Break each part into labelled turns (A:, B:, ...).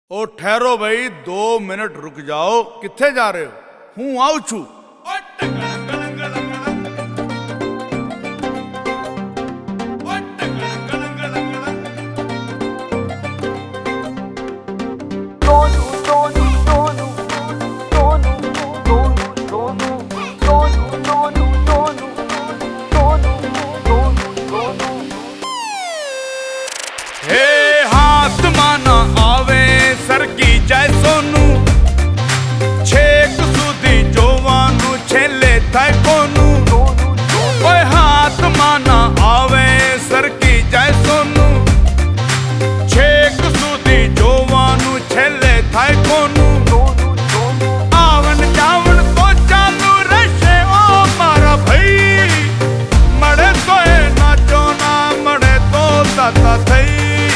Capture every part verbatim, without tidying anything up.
A: ओ ठहरो भाई, दो मिनट रुक जाओ। किथे जा रहे हो? हूं आऊ छू। जय सोनू छेक सुधी जोवानू छेले थाय कोनू ओए हाथ माना आवे सर की जय सोनू छेक सुधी जोवानू छेले थाय कोनू आवन जावन तो चालू रशे ओ मारा भाई मड़े तो ए नाचो ना मड़े तो दाता थई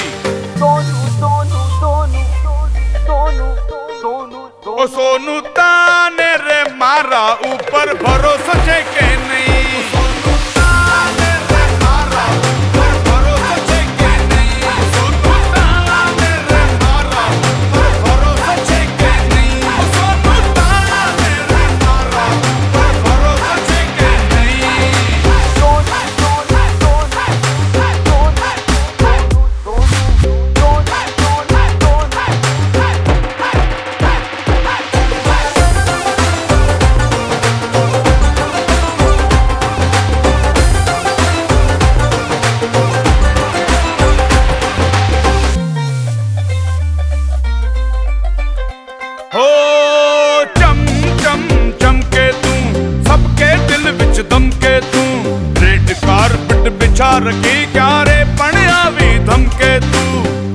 A: ओ सोनू ताने रे मारा ऊपर भरोसा छे के नहीं। सोनू ताने रे मारा ऊपर भरोसा छे के नहीं। सोनू ताने रे मारा ऊपर भरोसा छे के नहीं। सोनू ताने रे मारा ऊपर भरोसा छे के नहीं। हो चम चम चमके तू सबके दिल विच दमके तू रेड कारपेट बिछा रखी क्या रे पणिया भी धमके तू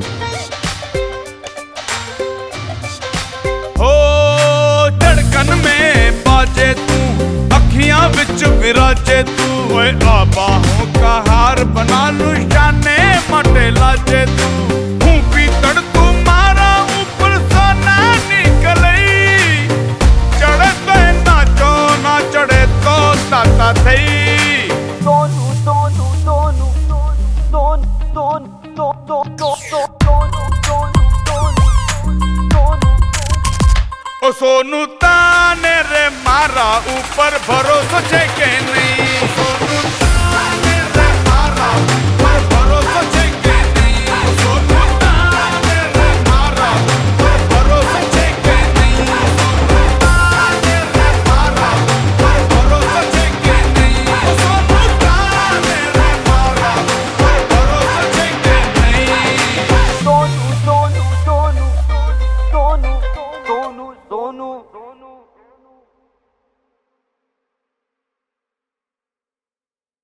A: हो धड़कन में बाजे तू अखियां विच विराजे तू ओए आबाहों का हार बना लू शाने मटे लाजे तू हूं पीतड़ तू मारा ऊपर सोना ताता थई। सोनू सोनू सोनू सोनू सोनू सोनू ओ सोनू ताने रे मारा ऊपर भरोसा छे के नहीं।